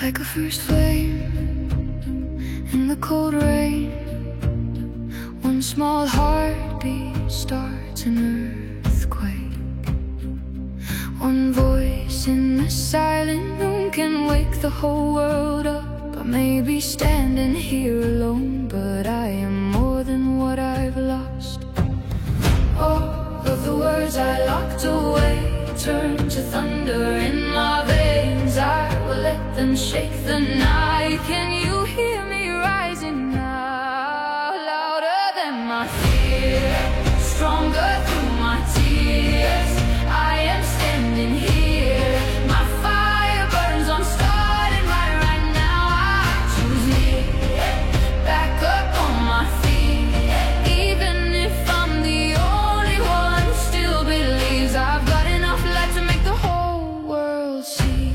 Like a first flame in the cold rain. One small heartbeat starts an earthquake. One voice in the silent room can wake the whole world up. I may be standing here alone, but I am more than what I've lost. All of the words I locked away turn to thunder in my veins. I will let them shake the night. Can you hear me rising now? Louder than my fear, stronger through my tears. I am standing here. My fire burns on starting right now. I choose me, back up on my feet. Even if I'm the only one who still believes I've got enough light to make the whole world see.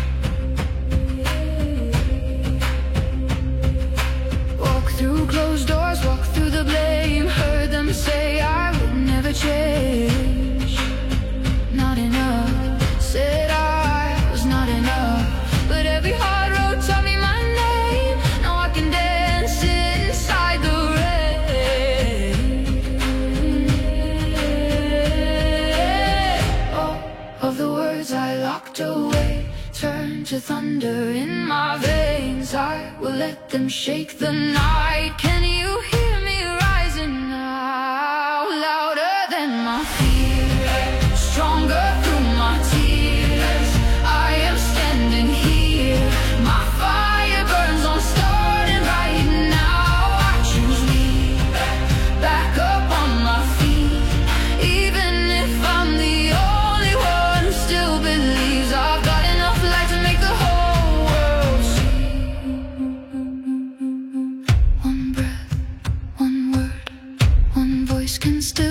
Walk through closed doors, walk through the blame. Heard them say I would never change. Not enough, said I was not enough. But every hard road taught me my name. Now I can dance inside the rain. All of the words I locked away turn to thunder in my veins. I will let them shake the night. Can you hear me rising now? Louder than my fear, stronger through my tears. I am standing here. My fire burns on starting right now. I choose me, back up on my feet. Even if I'm the only one who still believes I've got enough light to make the whole world see. One breath, one word, one voice can still